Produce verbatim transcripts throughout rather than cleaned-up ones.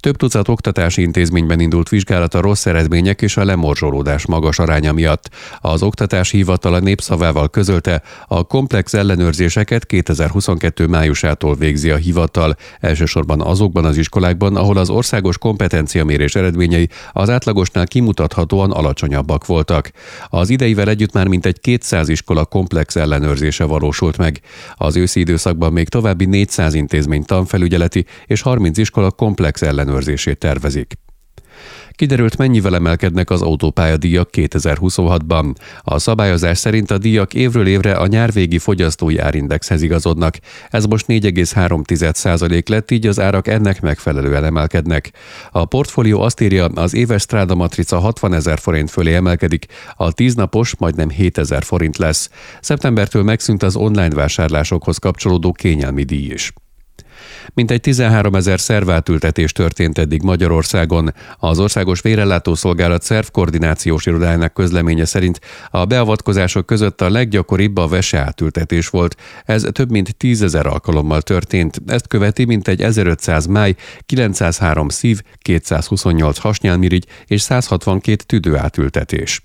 Több tucat oktatási intézményben indult vizsgálat a rossz eredmények és a lemorzsolódás magas aránya miatt. Az Oktatási Hivatal a Népszavával közölte, a komplex ellenőrzéseket kétezer-huszonkettő májusától végzi a hivatal, elsősorban azokban az iskolákban, ahol az országos kompetenciamérés eredményei az átlagosnál kimutathatóan alacsonyabbak voltak. Az ideivel együtt már mintegy kétszáz iskola komplex ellenőrzése valósult meg. Az őszi időszakban még további négyszáz intézmény tanfelügyeleti és harminc iskola komplex ellenőrzését tervezik. Kiderült, mennyivel emelkednek az autópályadíjak kétezer-huszonhatban. A szabályozás szerint a díjak évről évre a nyárvégi fogyasztói árindexhez igazodnak. Ez most négy egész három százalék lett, így az árak ennek megfelelően emelkednek. A portfólió azt írja, az éves Stráda matrica hatvanezer forint fölé emelkedik, a tíznapos majdnem hétezer forint lesz. Szeptembertől megszűnt az online vásárlásokhoz kapcsolódó kényelmi díj is. Mintegy tizenháromezer szervátültetés történt eddig Magyarországon. Az Országos Vérellátószolgálat szervkoordinációs irodájának közleménye szerint a beavatkozások között a leggyakoribb a veseátültetés volt. Ez több mint tízezer alkalommal történt. Ezt követi mintegy ezerötszáz máj, kilencszázhárom szív, kétszázhuszonnyolc hasnyálmirigy és száz hatvankét tüdőátültetés.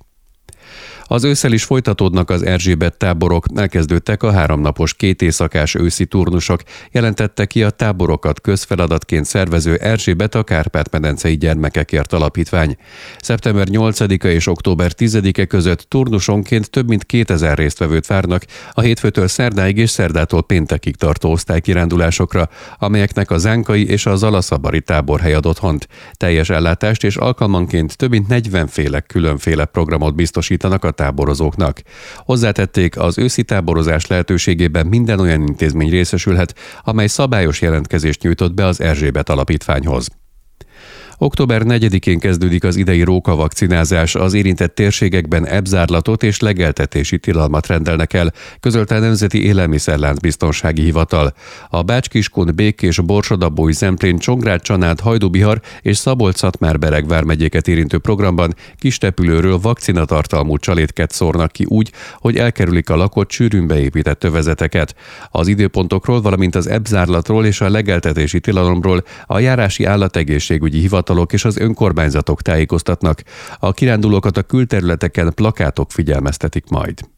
Az ősszel is folytatódnak az Erzsébet táborok, elkezdődtek a háromnapos kétészakás őszi turnusok, jelentette ki a táborokat közfeladatként szervező Erzsébet a Kárpát-medencei Gyermekekért Alapítvány. Szeptember nyolcadika és október tizedike között turnusonként több mint kétezer résztvevőt várnak a hétfőtől szerdáig és szerdától péntekig tartó osztálykirándulásokra, amelyeknek a zánkai és a zalaszabari táborhely ad otthont. Teljes ellátást és alkalmanként több mint negyven féle különféle programot biztosítanak a táborozóknak. Hozzátették, az őszi táborozás lehetőségében minden olyan intézmény részesülhet, amely szabályos jelentkezést nyújtott be az Erzsébet Alapítványhoz. október negyedikén kezdődik az idei rókavakcinázás, az érintett térségekben ebzárlatot és legeltetési tilalmat rendelnek el, közölte a Nemzeti Élelmiszerlánc Biztonsági Hivatal. A Bács-Kiskun, Békés, Borsod-Abaúj, Zemplén, Csongrád, Csanád, Hajdú-Bihar és Szabolcs-Szatmár-Bereg vármegyéket érintő programban Kistepülőről vakcinatartalmú csalétket szórnak ki úgy, hogy elkerülik a lakott, sűrűn beépített övezeteket. Az időpontokról, valamint az ebzárlatról és a legeltetési tilalomról a Járási Állategészségügyi Hivatal és az önkormányzatok tájékoztatnak. A kirándulókat a külterületeken plakátok figyelmeztetik majd.